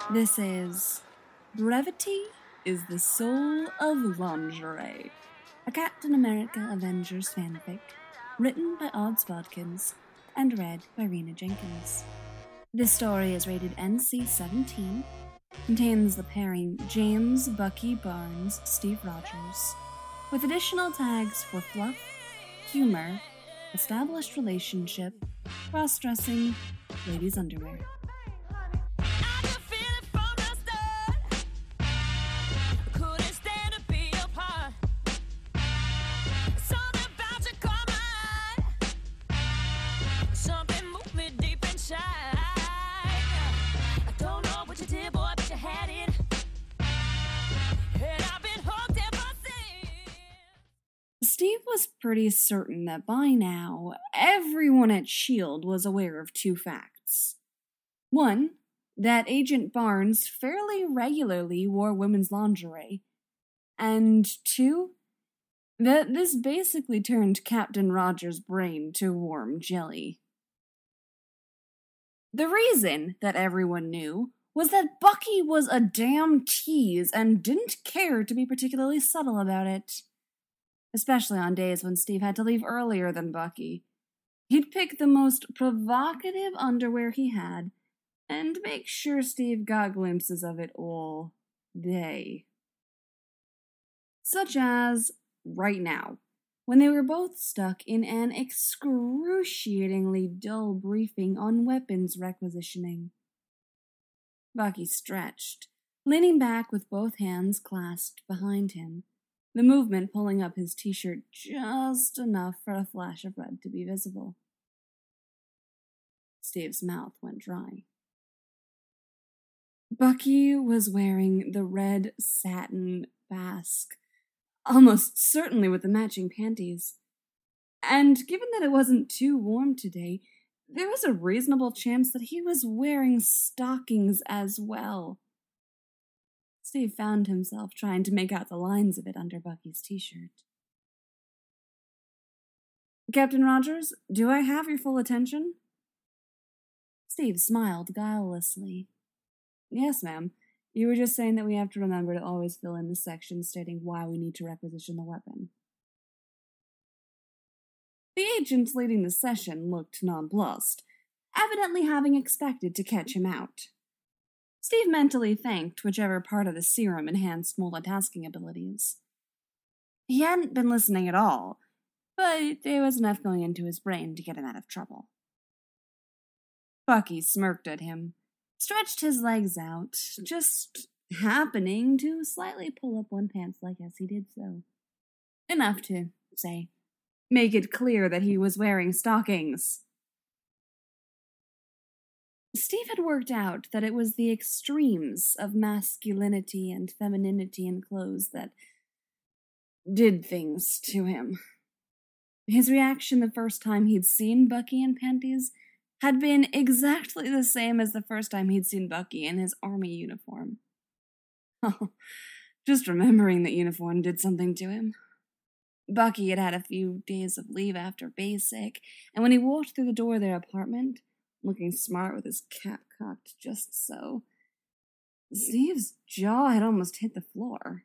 This is Brevity is the Soul of Lingerie, a Captain America Avengers fanfic, written by Odds Bodkins and read by Rena Jenkins. This story is rated NC-17, contains the pairing James Bucky Barnes, Steve Rogers, with additional tags for fluff, humor, established relationship, cross-dressing, ladies' underwear. Steve was pretty certain that by now, everyone at S.H.I.E.L.D. was aware of two facts. One, that Agent Barnes fairly regularly wore women's lingerie. And two, that this basically turned Captain Rogers' brain to warm jelly. The reason that everyone knew was that Bucky was a damn tease and didn't care to be particularly subtle about it. Especially on days when Steve had to leave earlier than Bucky. He'd pick the most provocative underwear he had and make sure Steve got glimpses of it all day. Such as right now, when they were both stuck in an excruciatingly dull briefing on weapons requisitioning. Bucky stretched, leaning back with both hands clasped behind him, the movement pulling up his t-shirt just enough for a flash of red to be visible. Steve's mouth went dry. Bucky was wearing the red satin basque, almost certainly with the matching panties. And given that it wasn't too warm today, there was a reasonable chance that he was wearing stockings as well. Steve found himself trying to make out the lines of it under Bucky's t-shirt. Captain Rogers, do I have your full attention? Steve smiled guilelessly. Yes, ma'am. You were just saying that we have to remember to always fill in the section stating why we need to requisition the weapon. The agent leading the session looked nonplussed, evidently having expected to catch him out. Steve mentally thanked whichever part of the serum enhanced multitasking abilities. He hadn't been listening at all, but there was enough going into his brain to get him out of trouble. Bucky smirked at him, stretched his legs out, just happening to slightly pull up one pants leg as he did so. Enough to, say, make it clear that he was wearing stockings. Steve had worked out that it was the extremes of masculinity and femininity in clothes that did things to him. His reaction the first time he'd seen Bucky in panties had been exactly the same as the first time he'd seen Bucky in his army uniform. Oh, just remembering that uniform did something to him. Bucky had had a few days of leave after basic, and when he walked through the door of their apartment, looking smart with his cap cocked just so, Steve's jaw had almost hit the floor.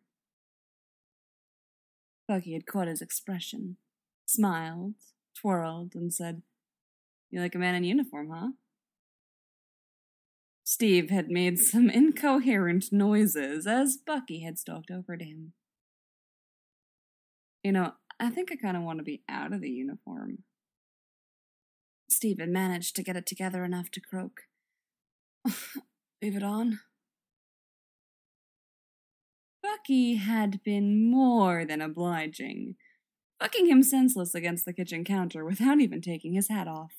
Bucky had caught his expression, smiled, twirled, and said, "You like a man in uniform, huh?" Steve had made some incoherent noises as Bucky had stalked over to him. I think I kind of want to be out of the uniform. Steve had managed to get it together enough to croak, "Leave it on." Bucky had been more than obliging, fucking him senseless against the kitchen counter without even taking his hat off.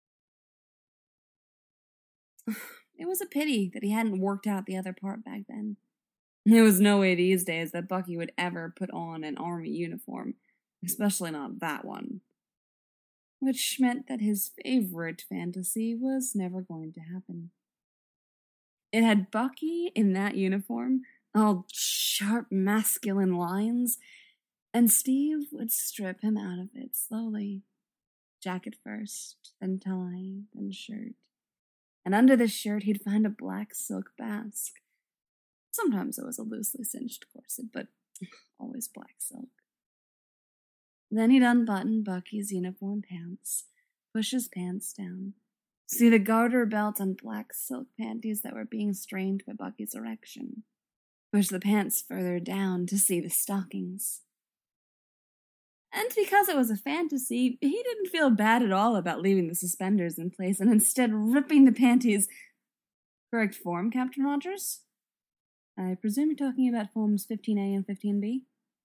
It was a pity that he hadn't worked out the other part back then. There was no way these days that Bucky would ever put on an army uniform, especially not that one. Which meant that his favorite fantasy was never going to happen. It had Bucky in that uniform, all sharp masculine lines, and Steve would strip him out of it slowly. Jacket first, then tie, then shirt. and under the shirt he'd find a black silk basque. Sometimes it was a loosely cinched corset, but always black silk. Then he'd unbutton Bucky's uniform pants, push his pants down, see the garter belt and black silk panties that were being strained by Bucky's erection, push the pants further down to see the stockings. And because it was a fantasy, he didn't feel bad at all about leaving the suspenders in place and instead ripping the panties. Correct form, Captain Rogers? I presume you're talking about forms 15A and 15B?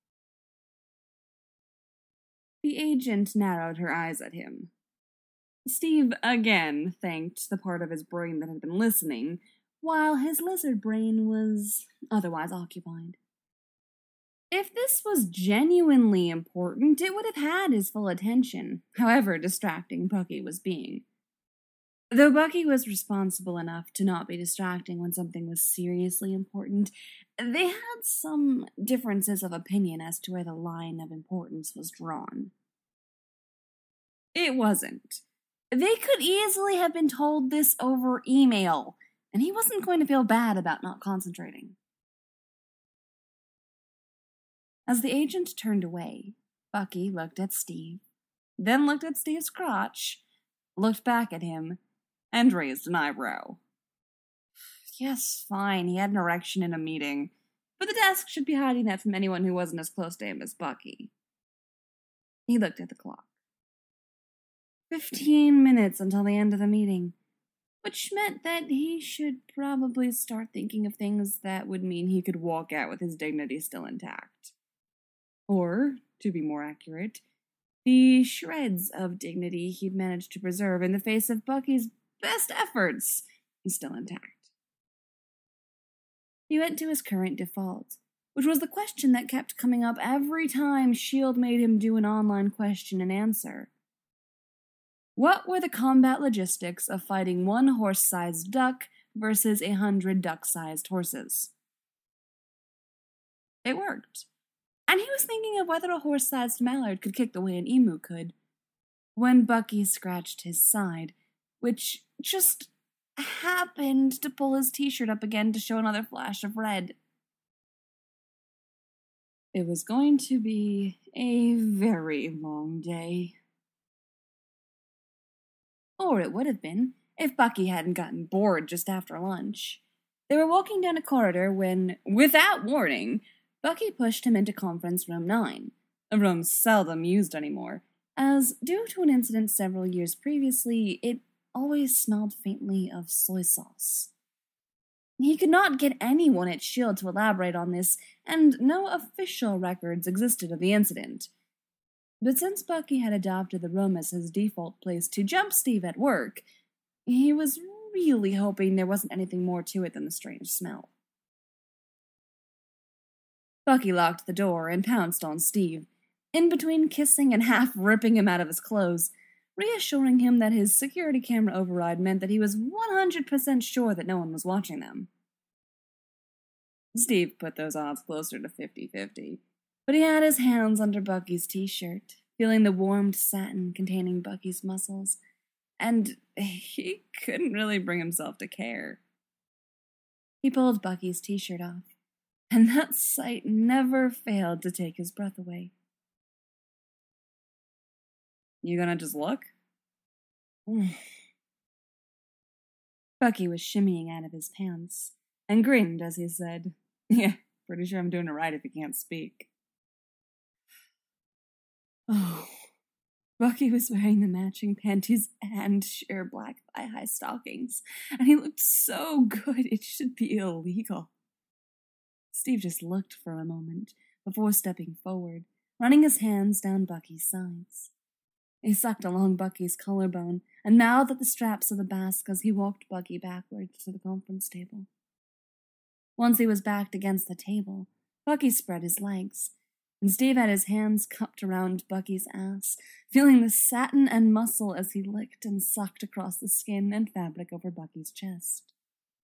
The agent narrowed her eyes at him. Steve again thanked the part of his brain that had been listening, while his lizard brain was otherwise occupied. If this was genuinely important, it would have had his full attention, however distracting Bucky was being. Though Bucky was responsible enough to not be distracting when something was seriously important, they had some differences of opinion as to where the line of importance was drawn. It wasn't. They could easily have been told this over email, and he wasn't going to feel bad about not concentrating. As the agent turned away, Bucky looked at Steve, then looked at Steve's crotch, looked back at him, and raised an eyebrow. Yes, fine, he had an erection in a meeting, but the desk should be hiding that from anyone who wasn't as close to him as Bucky. He looked at the clock. 15 minutes until the end of the meeting, which meant that he should probably start thinking of things that would mean he could walk out with his dignity still intact. Or, to be more accurate, the shreds of dignity he'd managed to preserve in the face of Bucky's best efforts still intact. He went to his current default, which was the question that kept coming up every time S.H.I.E.L.D. made him do an online question and answer. What were the combat logistics of fighting one horse-sized duck versus 100 duck-sized horses? It worked. And he was thinking of whether a horse-sized mallard could kick the way an emu could, when Bucky scratched his side, which just happened to pull his t-shirt up again to show another flash of red. It was going to be a very long day. Or it would have been, if Bucky hadn't gotten bored just after lunch. They were walking down a corridor when, without warning, Bucky pushed him into Conference Room 9, a room seldom used anymore, as, due to an incident several years previously, it always smelled faintly of soy sauce. He could not get anyone at S.H.I.E.L.D. to elaborate on this, and no official records existed of the incident. But since Bucky had adopted the room as his default place to jump Steve at work, he was really hoping there wasn't anything more to it than the strange smell. Bucky locked the door and pounced on Steve, in between kissing and half ripping him out of his clothes, reassuring him that his security camera override meant that he was 100% sure that no one was watching them. Steve put those odds closer to 50-50, but he had his hands under Bucky's t-shirt, feeling the warmed satin containing Bucky's muscles, and he couldn't really bring himself to care. He pulled Bucky's t-shirt off, and that sight never failed to take his breath away. You gonna just look? Bucky was shimmying out of his pants, and grinned as he said, "Yeah, pretty sure I'm doing it right if you can't speak." Oh, Bucky was wearing the matching panties and sheer black thigh-high stockings, and he looked so good it should be illegal. Steve just looked for a moment before stepping forward, running his hands down Bucky's sides. He sucked along Bucky's collarbone and mouthed at the straps of the basque as he walked Bucky backwards to the conference table. Once he was backed against the table, Bucky spread his legs, and Steve had his hands cupped around Bucky's ass, feeling the satin and muscle as he licked and sucked across the skin and fabric over Bucky's chest.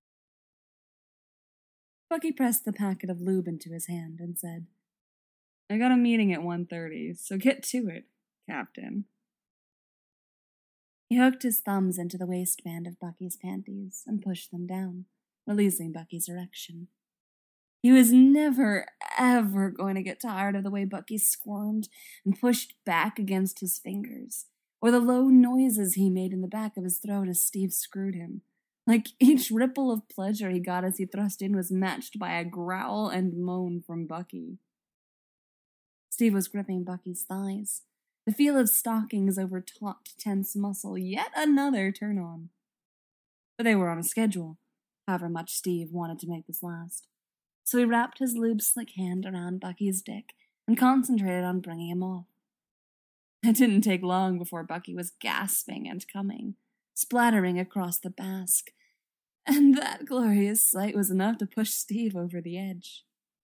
Bucky pressed the packet of lube into his hand and said, "I got a meeting at 1:30, so get to it, Captain." He hooked his thumbs into the waistband of Bucky's panties and pushed them down, releasing Bucky's erection. He was never, ever going to get tired of the way Bucky squirmed and pushed back against his fingers, or the low noises he made in the back of his throat as Steve screwed him. Like each ripple of pleasure he got as he thrust in was matched by a growl and moan from Bucky. Steve was gripping Bucky's thighs, the feel of stockings over taut, tense muscle, yet another turn-on. But they were on a schedule, however much Steve wanted to make this last. So he wrapped his lube-slick hand around Bucky's dick and concentrated on bringing him off. It didn't take long before Bucky was gasping and coming, splattering across the basque, and that glorious sight was enough to push Steve over the edge.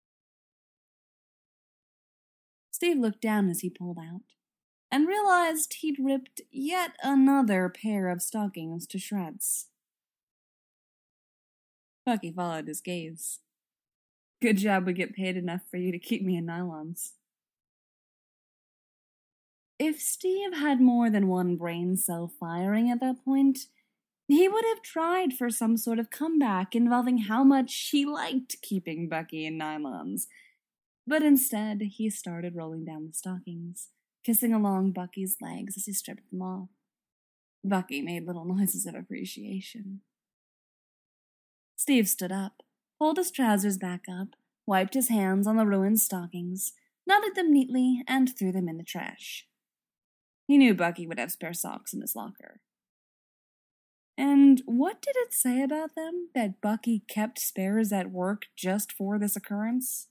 Steve looked down as he pulled out, and realized he'd ripped yet another pair of stockings to shreds. Bucky followed his gaze. Good job we get paid enough for you to keep me in nylons. If Steve had more than one brain cell firing at that point, he would have tried for some sort of comeback involving how much he liked keeping Bucky in nylons. But instead, he started rolling down the stockings, kissing along Bucky's legs as he stripped them off. Bucky made little noises of appreciation. Steve stood up, pulled his trousers back up, wiped his hands on the ruined stockings, knotted them neatly, and threw them in the trash. He knew Bucky would have spare socks in his locker. And what did it say about them that Bucky kept spares at work just for this occurrence?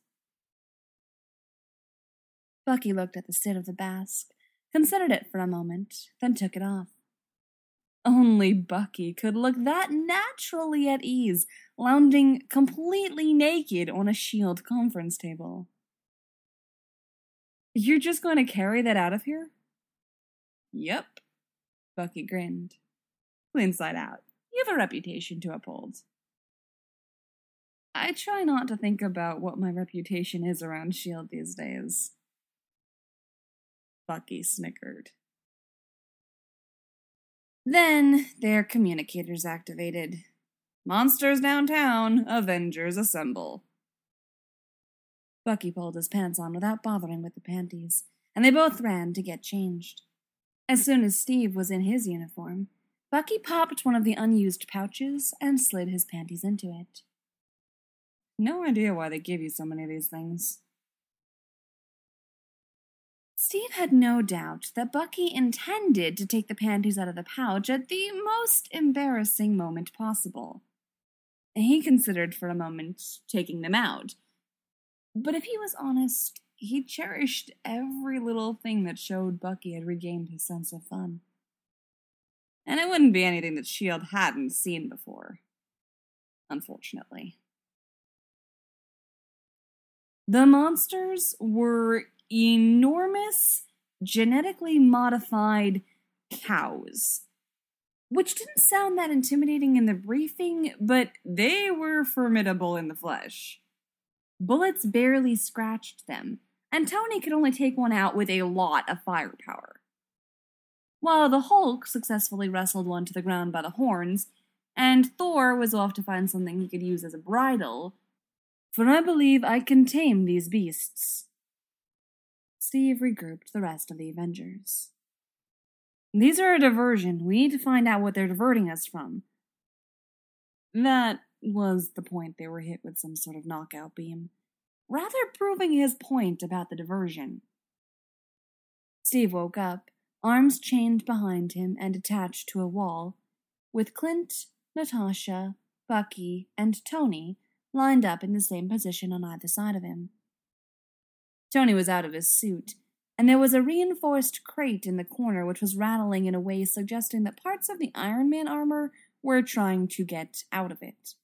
Bucky looked at the state of the basque, considered it for a moment, then took it off. Only Bucky could look that naturally at ease, lounging completely naked on a S.H.I.E.L.D. conference table. You're just going to carry that out of here? Yep, Bucky grinned. Inside out, you have a reputation to uphold. I try not to think about what my reputation is around S.H.I.E.L.D. these days. Bucky snickered. Then their communicators activated. Monsters downtown, Avengers assemble. Bucky pulled his pants on without bothering with the panties, and they both ran to get changed. As soon as Steve was in his uniform, Bucky popped one of the unused pouches and slid his panties into it. No idea why they give you so many of these things. Steve had no doubt that Bucky intended to take the panties out of the pouch at the most embarrassing moment possible. He considered for a moment taking them out. But if he was honest, he cherished every little thing that showed Bucky had regained his sense of fun. And it wouldn't be anything that S.H.I.E.L.D. hadn't seen before. Unfortunately. The monsters were enormous, genetically modified cows. Which didn't sound that intimidating in the briefing, but they were formidable in the flesh. Bullets barely scratched them, and Tony could only take one out with a lot of firepower. While the Hulk successfully wrestled one to the ground by the horns, and Thor was off to find something he could use as a bridle, for I believe I can tame these beasts. Steve regrouped the rest of the Avengers. These are a diversion. We need to find out what they're diverting us from. That was the point. They were hit with some sort of knockout beam, rather proving his point about the diversion. Steve woke up, arms chained behind him and attached to a wall, with Clint, Natasha, Bucky, and Tony lined up in the same position on either side of him. Tony was out of his suit, and there was a reinforced crate in the corner which was rattling in a way suggesting that parts of the Iron Man armor were trying to get out of it.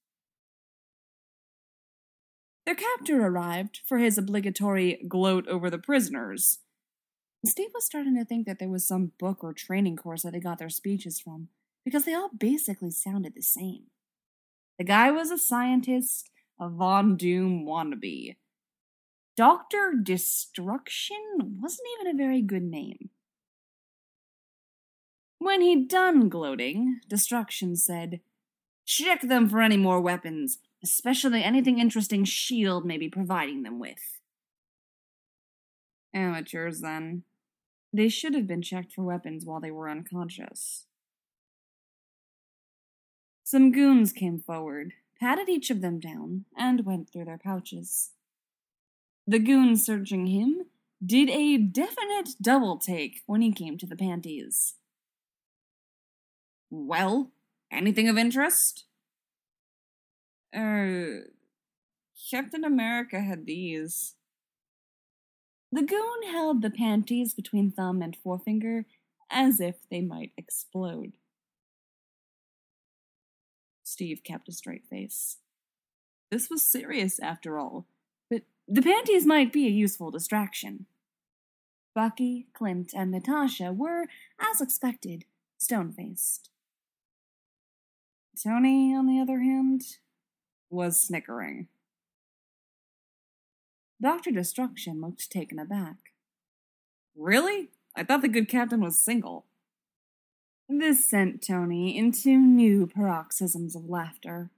Their captor arrived for his obligatory gloat over the prisoners. Steve was starting to think that there was some book or training course that they got their speeches from, because they all basically sounded the same. The guy was a scientist, a Von Doom wannabe. Dr. Destruction wasn't even a very good name. When he'd done gloating, Destruction said, "Check them for any more weapons, especially anything interesting S.H.I.E.L.D. may be providing them with." Amateurs, then. They should have been checked for weapons while they were unconscious. Some goons came forward, patted each of them down, and went through their pouches. The goon searching him did a definite double take when he came to the panties. "Well, anything of interest?" Captain America had these." The goon held the panties between thumb and forefinger as if they might explode. Steve kept a straight face. This was serious, after all, but the panties might be a useful distraction. Bucky, Clint, and Natasha were, as expected, stone-faced. Tony, on the other hand, was snickering. Dr. Destruction looked taken aback. "Really? I thought the good captain was single." This sent Tony into new paroxysms of laughter.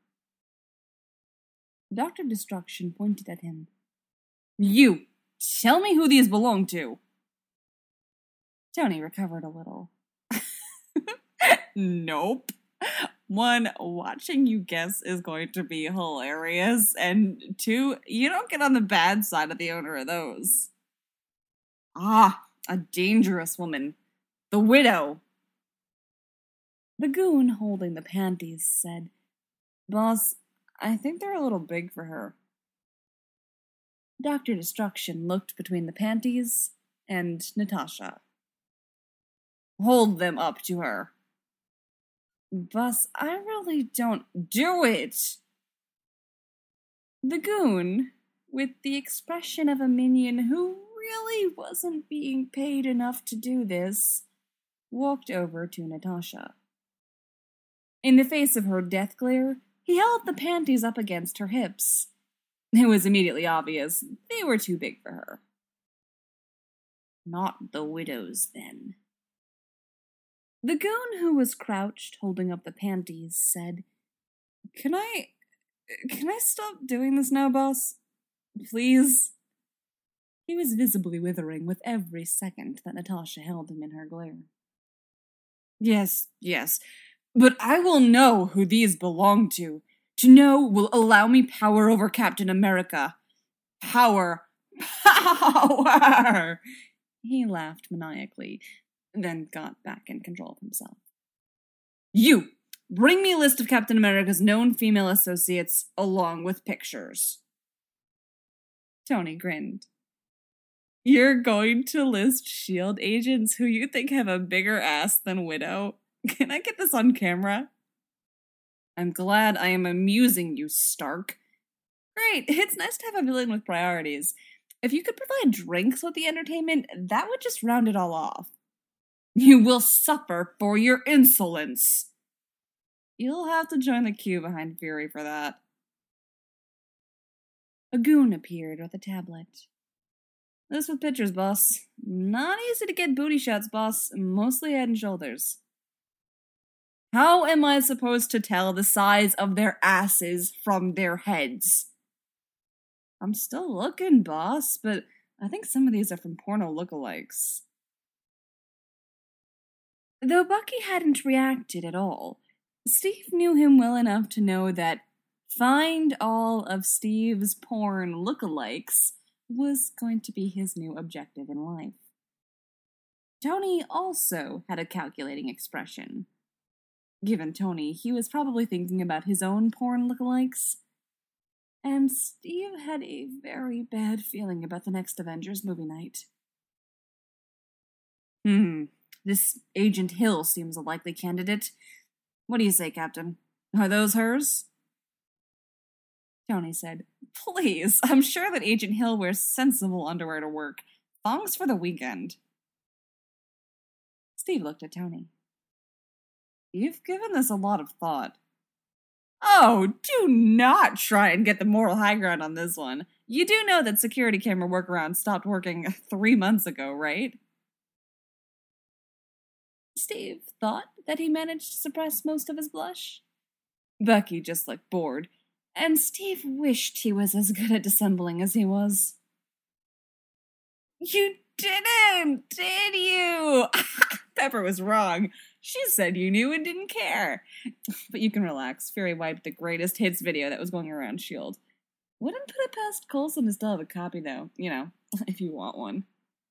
Dr. Destruction pointed at him. "You! Tell me who these belong to!" Tony recovered a little. "Nope. One, watching you guess is going to be hilarious, and two, you don't get on the bad side of the owner of those." "Ah, a dangerous woman. The widow." The goon holding the panties said, "Boss, I think they're a little big for her." Dr. Destruction looked between the panties and Natasha. "Hold them up to her." "Boss, I really don't." "Do it!" The goon, with the expression of a minion who really wasn't being paid enough to do this, walked over to Natasha. In the face of her death glare, he held the panties up against her hips. It was immediately obvious they were too big for her. "Not the widow's, then." The goon who was crouched, holding up the panties, said, Can I stop doing this now, boss? Please?" He was visibly withering with every second that Natasha held him in her glare. Yes, but I will know who these belong to. To know will allow me power over Captain America. Power! He laughed maniacally, then got back in control of himself. "You! Bring me a list of Captain America's known female associates, along with pictures." Tony grinned. "You're going to list S.H.I.E.L.D. agents who you think have a bigger ass than Widow? Can I get this on camera?" "I'm glad I am amusing you, Stark." "Great, it's nice to have a villain with priorities. If you could provide drinks with the entertainment, that would just round it all off." "You will suffer for your insolence." "You'll have to join the queue behind Fury for that." A goon appeared with a tablet. "This with pictures, boss. Not easy to get booty shots, boss. Mostly head and shoulders." "How am I supposed to tell the size of their asses from their heads?" "I'm still looking, boss, but I think some of these are from porno lookalikes." Though Bucky hadn't reacted at all, Steve knew him well enough to know that find all of Steve's porn lookalikes was going to be his new objective in life. Tony also had a calculating expression. Given Tony, he was probably thinking about his own porn lookalikes. And Steve had a very bad feeling about the next Avengers movie night. This Agent Hill seems a likely candidate. What do you say, Captain? Are those hers?" Tony said, "Please, I'm sure that Agent Hill wears sensible underwear to work. Thongs for the weekend." Steve looked at Tony. "You've given this a lot of thought." "Oh, do not try and get the moral high ground on this one. You do know that security camera workaround stopped working 3 months ago, right?" Steve thought that he managed to suppress most of his blush. Bucky just looked bored, and Steve wished he was as good at dissembling as he was. You didn't, did you? Pepper was wrong. She said you knew and didn't care. But you can relax. Fury wiped the greatest hits video that was going around S.H.I.E.L.D. Wouldn't put it past Coulson to still have a copy, though. You know, if you want one.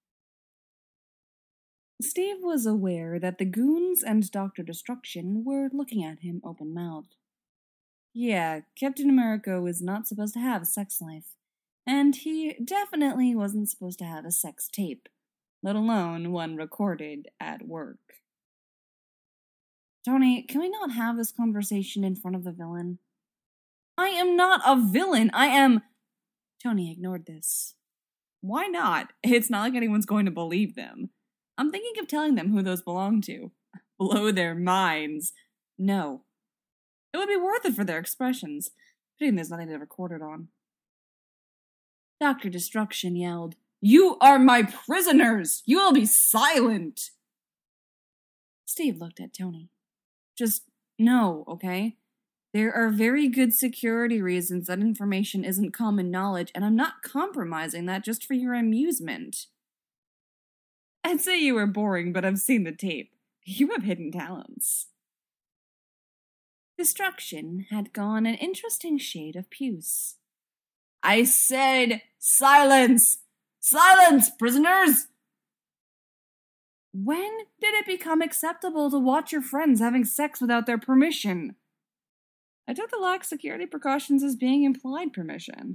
Steve was aware that the goons and Dr. Destruction were looking at him open-mouthed. Yeah, Captain America was not supposed to have a sex life, and he definitely wasn't supposed to have a sex tape, let alone one recorded at work. Tony, can we not have this conversation in front of the villain? I am not a villain, I am... Tony ignored this. Why not? It's not like anyone's going to believe them. I'm thinking of telling them who those belong to. Blow their minds. No. It would be worth it for their expressions. Pity there's nothing to record it on. Dr. Destruction yelled, "You are my prisoners! You will be silent!" Steve looked at Tony. Just no, okay? There are very good security reasons that information isn't common knowledge, and I'm not compromising that just for your amusement. I'd say you were boring, but I've seen the tape. You have hidden talents. Destruction had gone an interesting shade of puce. I said silence! Silence, prisoners! When did it become acceptable to watch your friends having sex without their permission? I took the lax security precautions as being implied permission.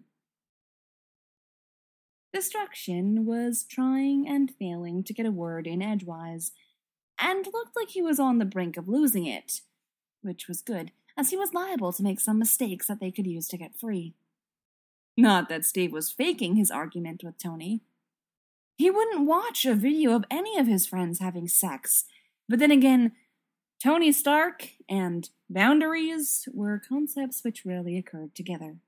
Destruction was trying and failing to get a word in edgewise, and looked like he was on the brink of losing it, which was good, as he was liable to make some mistakes that they could use to get free. Not that Steve was faking his argument with Tony. He wouldn't watch a video of any of his friends having sex, but then again, Tony Stark and boundaries were concepts which rarely occurred together.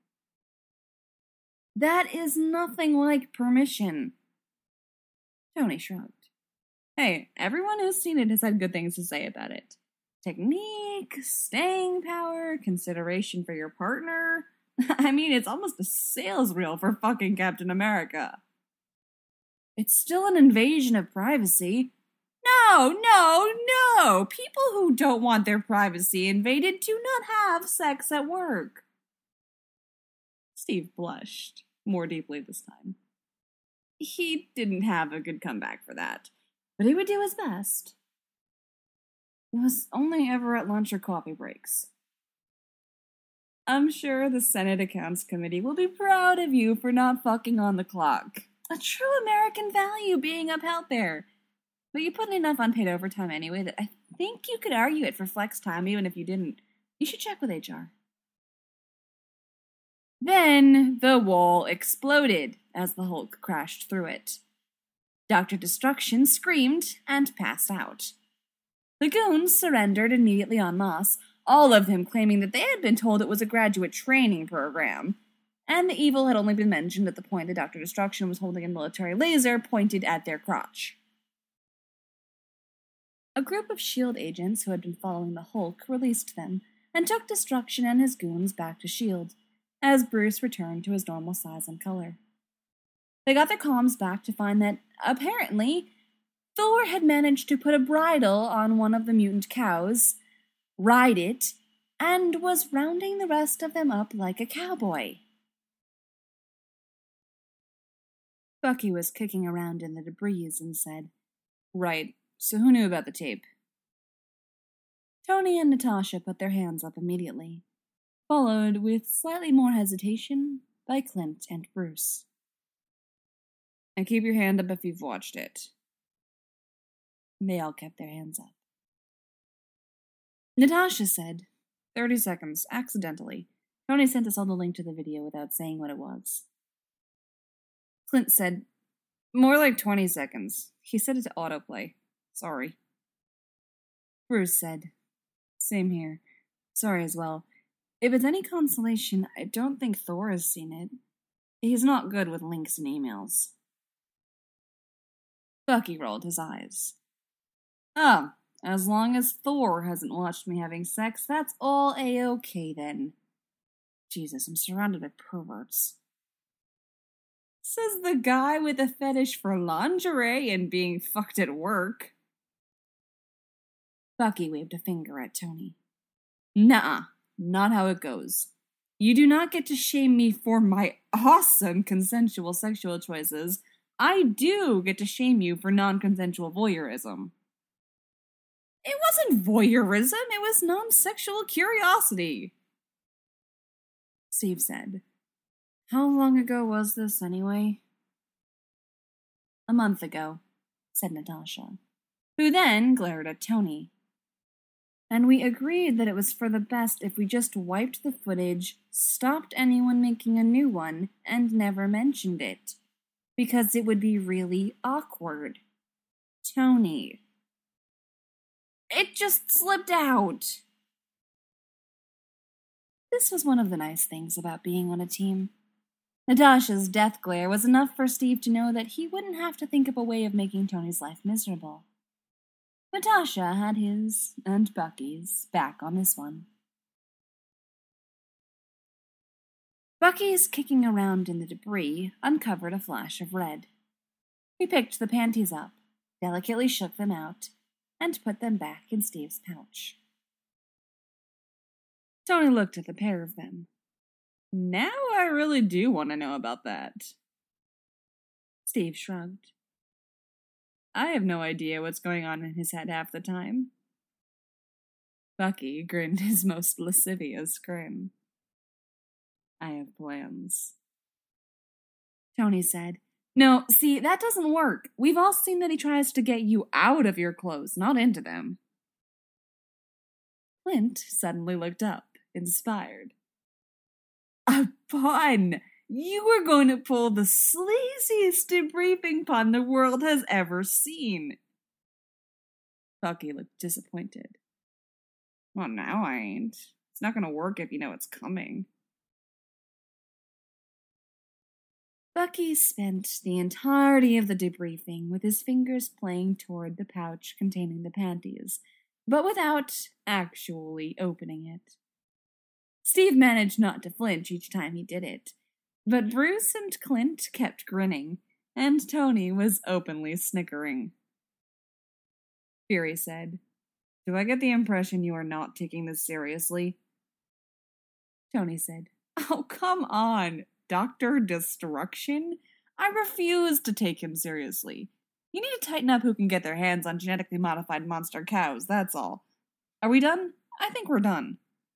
That is nothing like permission. Tony shrugged. Hey, everyone who's seen it has had good things to say about it. Technique, staying power, consideration for your partner. I mean, it's almost a sales reel for fucking Captain America. It's still an invasion of privacy. No! People who don't want their privacy invaded do not have sex at work. Steve blushed, more deeply this time. He didn't have a good comeback for that, but he would do his best. It was only ever at lunch or coffee breaks. I'm sure the Senate Accounts Committee will be proud of you for not fucking on the clock. A true American value being upheld there. But you put in enough unpaid overtime anyway that I think you could argue it for flex time even if you didn't. You should check with HR. Then the wall exploded as the Hulk crashed through it. Dr. Destruction screamed and passed out. The goons surrendered immediately en masse, all of them claiming that they had been told it was a graduate training program, and the evil had only been mentioned at the point that Dr. Destruction was holding a military laser pointed at their crotch. A group of S.H.I.E.L.D. agents who had been following the Hulk released them and took Destruction and his goons back to S.H.I.E.L.D., as Bruce returned to his normal size and color. They got their comms back to find that, apparently, Thor had managed to put a bridle on one of the mutant cows, ride it, and was rounding the rest of them up like a cowboy. Bucky was kicking around in the debris and said, Right, so who knew about the tape? Tony and Natasha put their hands up immediately, followed with slightly more hesitation by Clint and Bruce. And keep your hand up if you've watched it. They all kept their hands up. Natasha said, 30 seconds, accidentally. Tony sent us all the link to the video without saying what it was. Clint said, more like 20 seconds. He set it to autoplay. Sorry. Bruce said, same here. Sorry as well. If it's any consolation, I don't think Thor has seen it. He's not good with links and emails. Bucky rolled his eyes. Oh, As long as Thor hasn't watched me having sex, that's all A-okay then. Jesus, I'm surrounded by perverts. Says the guy with a fetish for lingerie and being fucked at work. Bucky waved a finger at Tony. Nuh-uh, not how it goes. You do not get to shame me for my awesome consensual sexual choices. I do get to shame you for non-consensual voyeurism. It wasn't voyeurism, it was non-sexual curiosity, Steve said. How long ago was this, anyway? A month ago, said Natasha, who then glared at Tony. And we agreed that it was for the best if we just wiped the footage, stopped anyone making a new one, and never mentioned it. Because it would be really awkward. Tony. It just slipped out. This was one of the nice things about being on a team. Natasha's death glare was enough for Steve to know that he wouldn't have to think of a way of making Tony's life miserable. Natasha had his and Bucky's back on this one. Bucky's kicking around in the debris uncovered a flash of red. He picked the panties up, delicately shook them out, and put them back in Steve's pouch. Tony looked at the pair of them. Now I really do want to know about that. Steve shrugged. I have no idea what's going on in his head half the time. Bucky grinned his most lascivious grin. I have plans. Tony said, No, see, that doesn't work. We've all seen that he tries to get you out of your clothes, not into them. Clint suddenly looked up, inspired. A pun! You were going to pull the sleaziest debriefing pun the world has ever seen. Bucky looked disappointed. Well, now I ain't. It's not going to work if you know it's coming. Bucky spent the entirety of the debriefing with his fingers playing toward the pouch containing the panties, but without actually opening it. Steve managed not to flinch each time he did it, but Bruce and Clint kept grinning, and Tony was openly snickering. Fury said, Do I get the impression you are not taking this seriously? Tony said, Oh, come on, Dr. Destruction? I refuse to take him seriously. You need to tighten up who can get their hands on genetically modified monster cows, that's all. Are we done? I think we're done.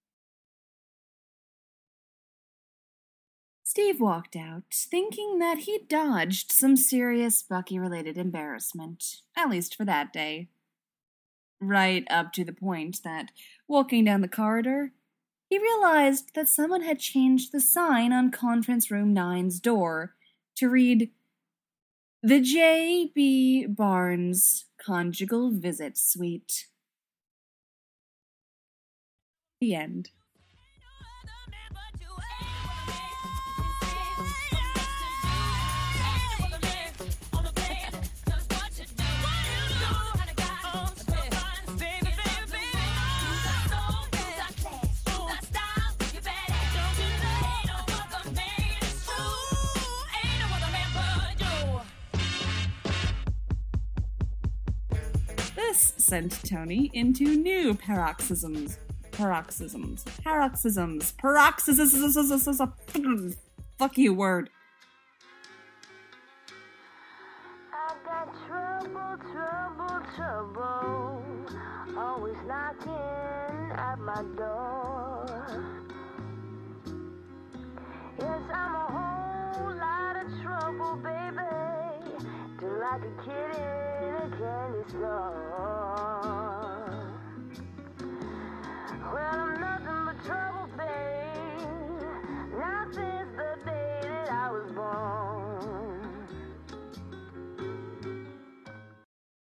Steve walked out, thinking that he'd dodged some serious Bucky-related embarrassment, at least for that day. Right up to the point that, walking down the corridor, he realized that someone had changed the sign on Conference Room 9's door to read, The J.B. Barnes Conjugal Visit Suite. The end. This sent Tony into new paroxysms. Fuck you, word. I got trouble, always knocking at my door. Yes, I'm a whole lot of trouble, baby, till like a kid in a candy store.